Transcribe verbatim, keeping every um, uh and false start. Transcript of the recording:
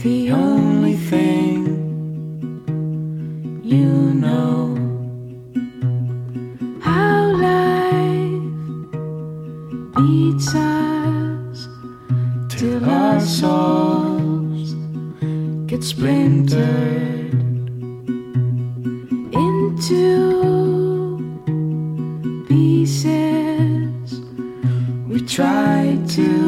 the only thing you know. How life beats us till our souls get splintered into pieces. We try to